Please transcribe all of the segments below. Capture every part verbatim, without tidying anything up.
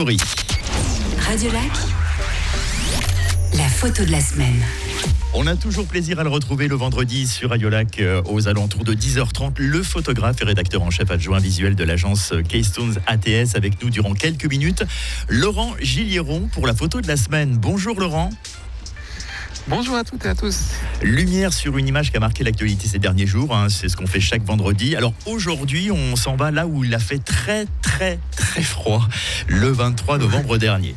Oui. Radio Lac, la photo de la semaine. On a toujours plaisir à le retrouver le vendredi sur Radio Lac euh, aux alentours de dix heures trente. Le photographe et rédacteur en chef adjoint visuel de l'agence Keystones A T S avec nous durant quelques minutes. Laurent Gillieron pour la photo de la semaine. Bonjour Laurent. Bonjour à toutes et à tous. Lumière sur une image qui a marqué l'actualité ces derniers jours, hein, c'est ce qu'on fait chaque vendredi. Alors aujourd'hui, on s'en va là où il a fait très très très froid, le vingt-trois novembre dernier.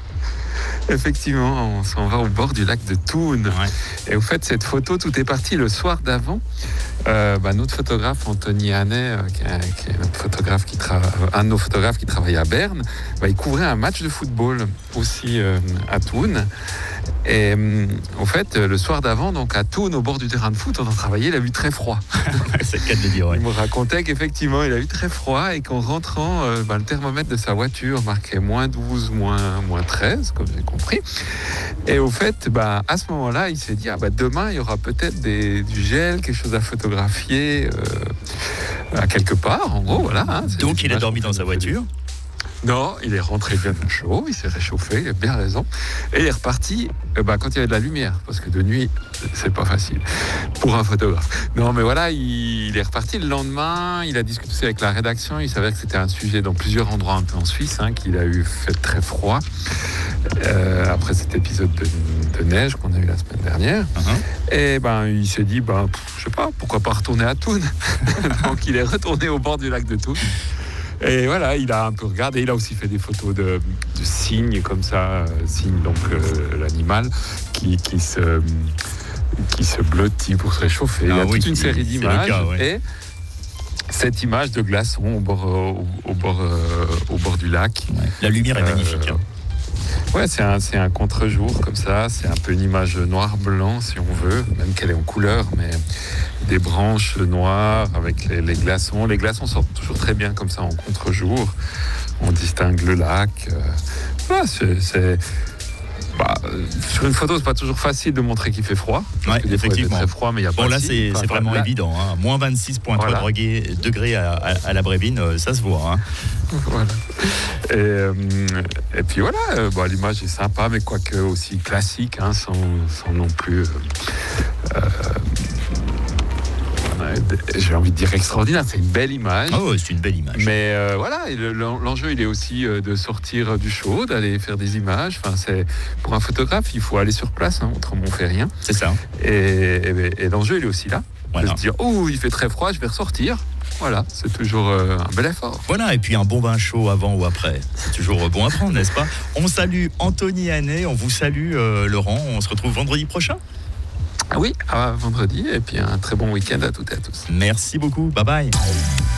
Effectivement, on s'en va au bord du lac de Thun. Ouais. Et au fait, cette photo, tout est parti le soir d'avant. Euh, bah, notre photographe Anthony Hannet, euh, qui, est, qui est notre photographe qui trava... un de nos photographes qui travaille à Berne, bah, il couvrait un match de football aussi euh, à Thun. Et euh, au fait, le soir d'avant, donc à Thun, au bord du terrain de foot, on a travaillé, il a eu très froid. C'est le cas de le dire, ouais. Il me racontait qu'effectivement, il a eu très froid et qu'en rentrant, euh, bah, le thermomètre de sa voiture marquait moins douze, moins, moins treize, comme j'ai compris. Et au fait, bah, à ce moment-là, il s'est dit, ah, bah, demain, il y aura peut-être des, du gel, quelque chose à photographier euh, à quelque part, en gros, voilà. Hein, donc il a dormi dans sa voiture ? Non, il est rentré bien chaud, il s'est réchauffé, il a bien raison. Et il est reparti euh, bah, quand il y avait de la lumière, parce que de nuit, c'est pas facile pour un photographe. Non, mais voilà, il, il est reparti le lendemain, il a discuté avec la rédaction, il savait que c'était un sujet dans plusieurs endroits un peu en Suisse, hein, qu'il a eu fait très froid, euh, après cet épisode de, de neige qu'on a eu la semaine dernière. Uh-huh. Et ben, il s'est dit, ben, pff, je sais pas, pourquoi pas retourner à Thun. Donc il est retourné au bord du lac de Thun. Et voilà, il a un peu regardé, il a aussi fait des photos de, de cygnes comme ça, euh, cygne donc euh, l'animal qui, qui, se, qui se blottit pour se réchauffer. Ah, il y a oui, toute une série d'images. Cas, ouais. Et cette image de glaçon au bord, au, au bord, euh, au bord du lac. Ouais. La lumière est euh, magnifique. Hein. Ouais, c'est un, c'est un contre-jour comme ça, c'est un peu une image noir-blanc si on veut, même qu'elle est en couleur, mais des branches noires avec les, les glaçons. Les glaçons sortent toujours très bien comme ça en contre-jour, on distingue le lac. Euh, ouais, c'est... c'est... Bah, sur une photo, c'est pas toujours facile de montrer qu'il fait froid. Ouais, effectivement. Très froid, mais il y a bon, pas là, de c'est, c'est vraiment là, évident. Hein. moins vingt-six virgule trois voilà. degrés à, à, à la Brévine, ça se voit. Hein. Voilà. Et, euh, et puis voilà, euh, bah, l'image est sympa, mais quoique aussi classique, hein, sans, sans non plus. Euh, euh, j'ai envie de dire extraordinaire, c'est une belle image. Oh, c'est une belle image. Mais euh, voilà, l'enjeu il est aussi de sortir du show, d'aller faire des images. Enfin, c'est, pour un photographe, il faut aller sur place, hein, autrement on fait rien. C'est ça. Et, et, et l'enjeu il est aussi là, voilà. De se dire, oh, il fait très froid, je vais ressortir. Voilà, c'est toujours euh, un bel effort. Voilà, et puis un bon bain chaud avant ou après. C'est toujours bon à prendre, n'est-ce pas ? On salue Anthony Hannet, on vous salue euh, Laurent, on se retrouve vendredi prochain. Oui, à vendredi, et puis un très bon week-end à toutes et à tous. Merci beaucoup, bye bye.